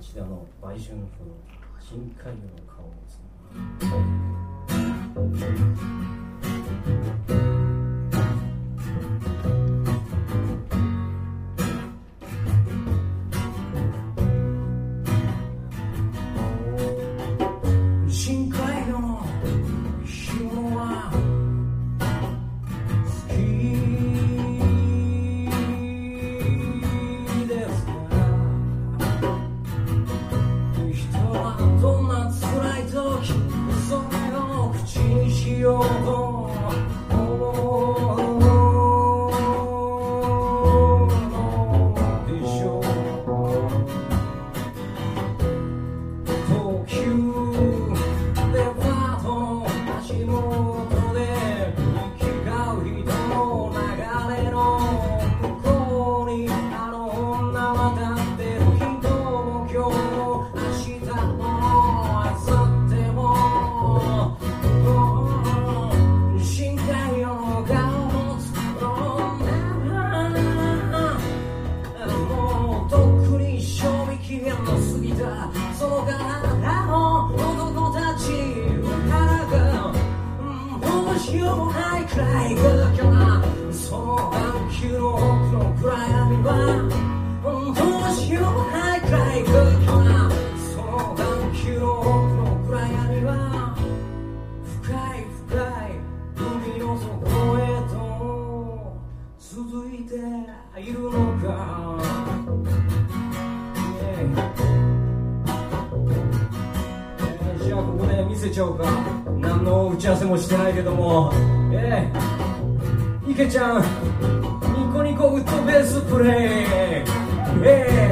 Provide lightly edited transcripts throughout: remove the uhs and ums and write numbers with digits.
芦田の売春婦深海魚の顔を持つ深海魚の干物は好きですか。人はどんな辛い時それを口にしようと思うのでしょう。東急デパートの足元で行き交う人の流れの向こうにあの女は立ってる。人も今日も明日も明後日も深海魚の顔もつもうとっくに賞味期限の過ぎたその体の男たちからがどうしようもないくらい空虚なその眼球の奥の暗闇はどうしようもないくらい空虚なその眼球の奥の暗闇は深い深い海の底へと続いているのか。じゃあここで見せちゃおうか。何の打ち合わせもしてないけども、池ちゃんニコニコウッドベースプレイ、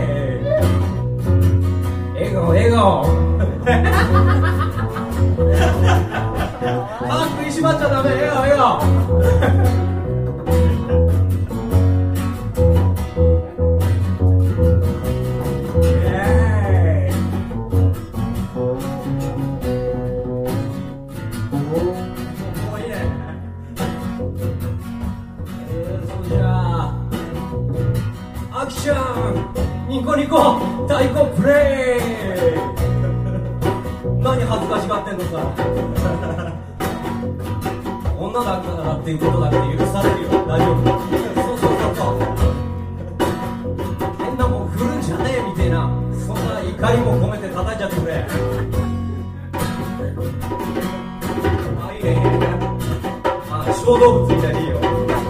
笑顔笑顔歯食いしばっちゃダメ。笑顔笑顔アキちゃんニコニコ太鼓プレイ何恥ずかしがってんのさ女だからっていうことだけで許されるよ。大丈夫。そう変なもん振るんじゃねえみたいなそんな怒りも込めて叩いちゃってくれ。あいいね。小動物みたいでいいよ。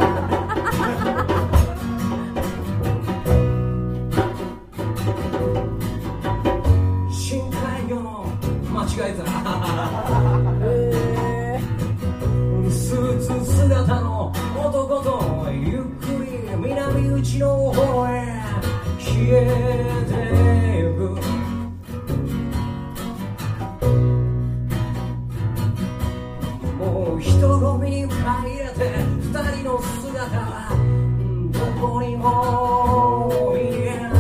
間違えたスーツ姿の男とゆっくり南口の方へ消えてゆく。もう人混みに入れて二人の姿はどこにも見えない。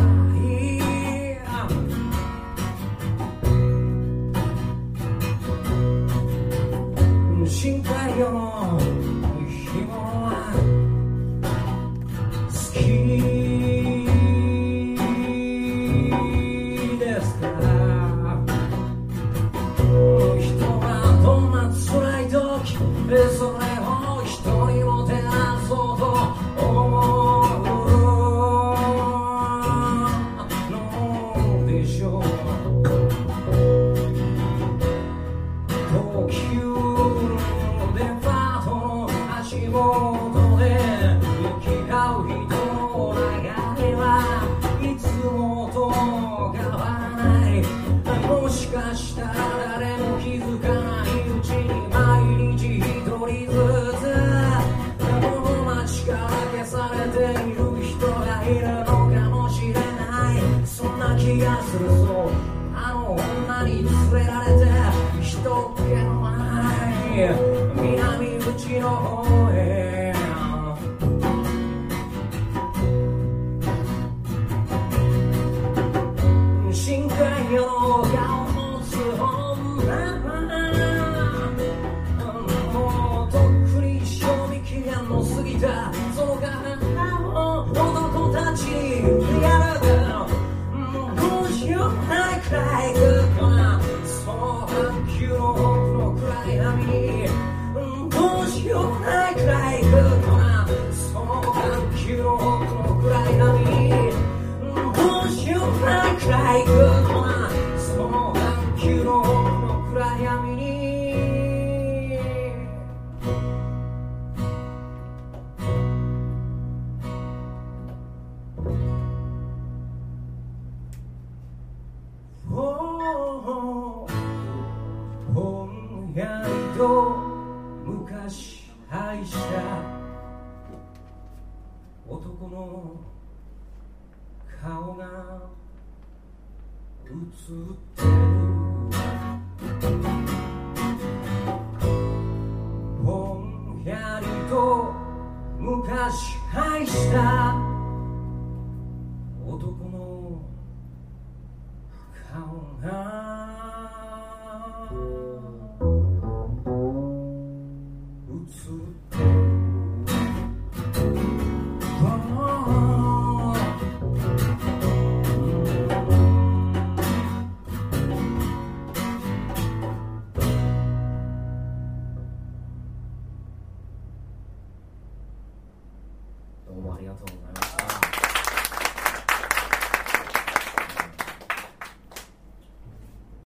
深海魚の干物は好きですか。人はどんな辛い時それを人にもてなそうと思うのでしょう。東急デパートの足元で行き交う人の流れはいつもと変わらない。もしかしたら誰も気づかないうちに毎日一人ずつこの街から消されている人がいるのかもしれない。そんな気がする。そうあの女に連れられて人気のない南口の方へ深海魚の顔を持つ女もうとっくに賞味期限の過ぎたその体を男たちにやられてどうしようもない暗い空なその半球の奥の暗闇にどうしようもない暗い空なその半球の奥の暗闇にどうしようもない暗い空なその半球の奥の暗闇にぼんやりと昔愛した男の顔が映ってるぼんやりと昔愛した男の顔が映ってるどうもありがとうございました。